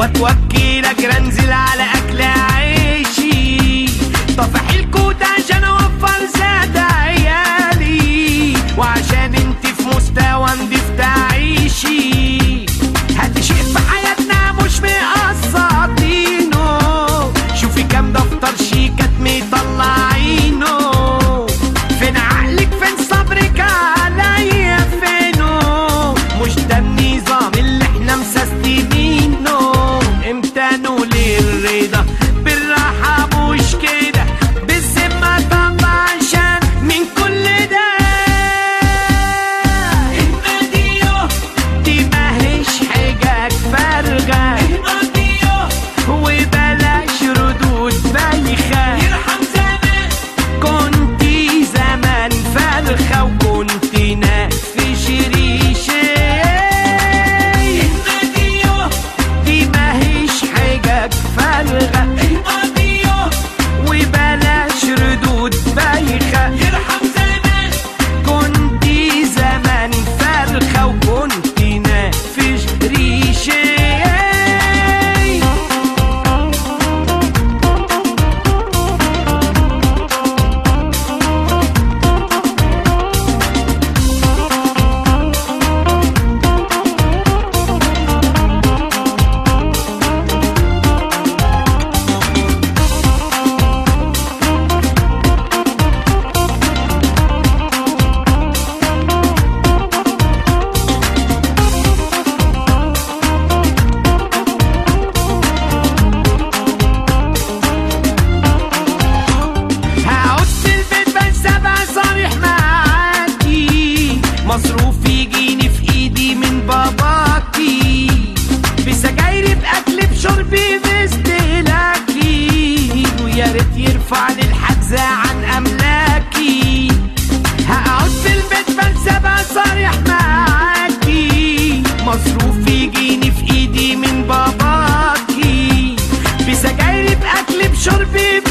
واتوكلك رنزل على اكل عيشي، طفح الكوت عشان اوفر زاد عيالي، وعشان انت في مستوى نضيف تعيشي. هات شيء في حياتنا مش مقسطينه، شوفي كام دفتر شيكات مطلعينه، فين عقلك فين صبرك عليا فينه، مش ده النظام اللي احنا مسستمينه. امتى نولي الرضا بالراحة مش كده، بالذمة طبعا عشان من كل ده. الماديو دي ماهيش حجج فارغة، الماديو وبلاش ردود بايخة، يرحم زمان كنتي زمان فرخة وكنتي نقفش ريشة. الماديو دي ماهيش حجج فارغة، الماديو وبلاش ردود بايخة، يرحم زمان كنتي زمان فرخة وكنتي نقفش ريشة. مصروف يجيني في ايدي من باباكي، بسجايري باكلي بشربي باستهلاكي، ويا ريت يرفع لي الحجز عن املاكي. هقعد في البيت بس ابقى صريح معاكي، مصروف يجيني في ايدي من باباكي، بسجايري باكلي بشربي